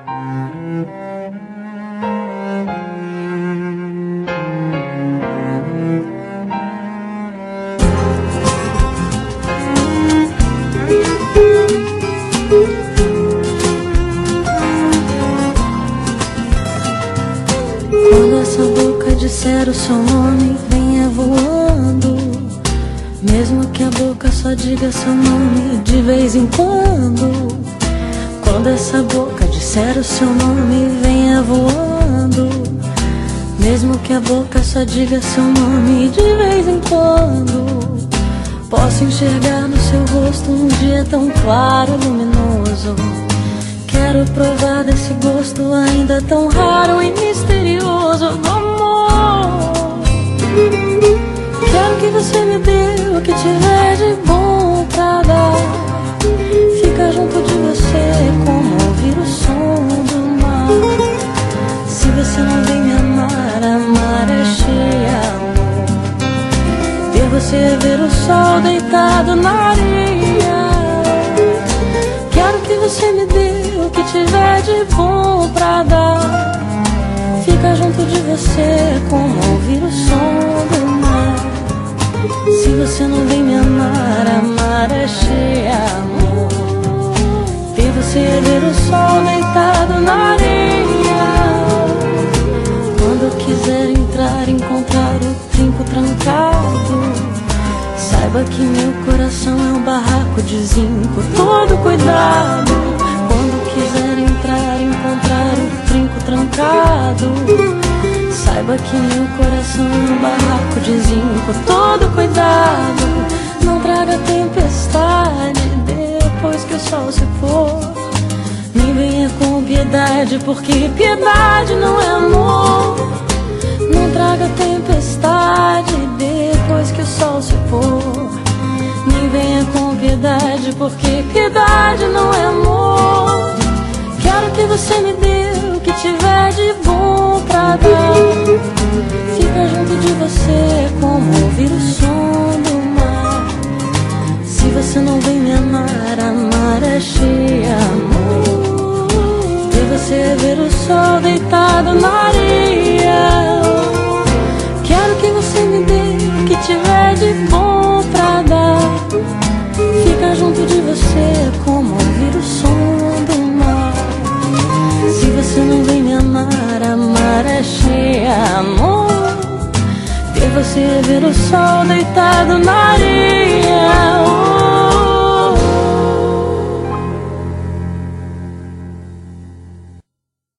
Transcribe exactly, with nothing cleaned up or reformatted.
Quando essa boca disser o seu nome, venha voando. Mesmo que a boca só diga seu nome de vez em quando. Quando essa boca disser o seu nome, venha voando. Mesmo que a boca só diga seu nome de vez em quando. Posso enxergar no seu rosto um dia tão claro e luminoso. Quero provar desse gosto ainda tão raro e misterioso do amor. Quero que você me dê o que tiver de bom pra dar. Fica junto de você como ouvir o som do mar. Se você não vem me amar, amar é cheia, amor. Ver você é ver o sol deitado na areia. Quero que você me dê o que tiver de bom pra dar. Fica junto de você como ouvir o som do mar. Se você não vem me amar, amar é cheia, amor. Ver você é ver o sol deitado na areia. Quando quiser entrar, encontrar o trinco trancado, saiba que meu coração é um barraco de zinco. Todo cuidado. Quando quiser entrar, encontrar o trinco trancado, saiba que meu coração é um barraco de zinco. Todo cuidado. Não traga tempestade depois que o sol se pôr. Nem venha com piedade, porque piedade não é amor. Não traga tempestade depois que o sol se pôr. Nem venha com piedade, porque piedade não é amor. Quero que você me dê o que tiver de bom pra dar. Fica junto de você como ouvir o som do mar. Se você não vem me amar, amar é cheia, amor. Ver você é ver o sol deitado na areia. Quero que você me dê o que tiver de bom pra dar. Fica junto de você como ouvir o som do mar. Se você não vem me amar, amar é cheia, amor. Ver você é ver o sol deitado na areia.